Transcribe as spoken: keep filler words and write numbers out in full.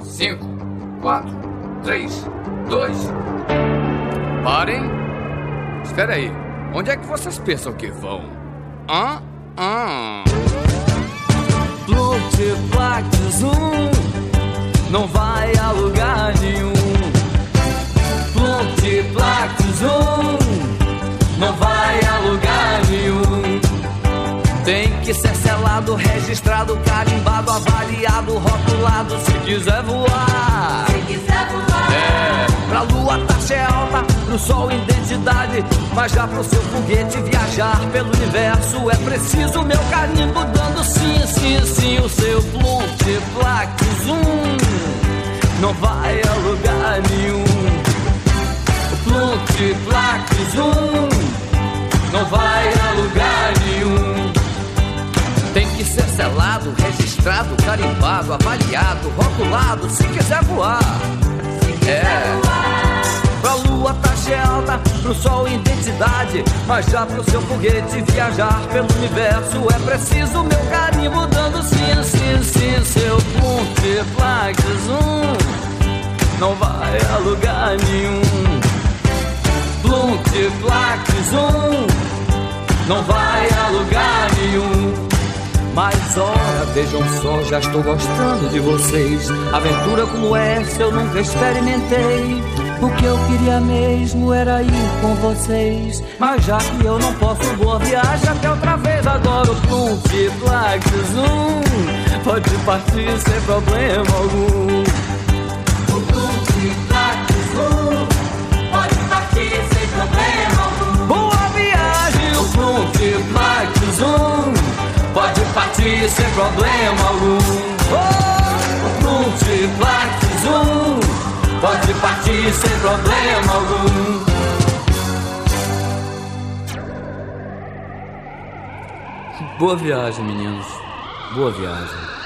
cinco, quatro, três, dois... Parem! Espera aí, onde é que vocês pensam que vão? Hã? Hã? Multiplac Zoom não vai a lugar nenhum. Multiplac Zoom não vai a lugar nenhum. Tem que ser selado, registrado, carimbado, avaliado, rotulado, se quiser voar. Se quiser voar. É, pra lua taxa é alta, pro sol identidade, mas já pro seu foguete viajar pelo universo é preciso meu carimbo dando sim, sim, sim. O seu Multiplac Zoom não vai a lugar nenhum. O Multiplac Zoom não vai a lugar nenhum. Tem que ser selado, registrado, carimbado, avaliado, rotulado, se quiser voar. Se quiser É. voar. Pra lua taxa é alta, pro sol identidade, mas já pro seu foguete viajar pelo universo é preciso meu carimbo dando sim, sim, sim. Seu Multiplac Zoom não vai a lugar nenhum. Multiplac Zoom não vai a lugar nenhum. Mas olha, vejam só, já estou gostando de vocês. Aventura como essa eu nunca experimentei. O que eu queria mesmo era ir com vocês. Mas já que eu não posso, boa viagem até outra vez. Agora o Multiplac Zoom pode partir sem problema algum. O Multiplac Zoom pode partir sem problema algum. Boa viagem, o Multiplac Zoom pode partir sem problema algum. Oh, o Multiplac Zoom pode partir sem problema algum. Boa viagem, meninos. Boa viagem.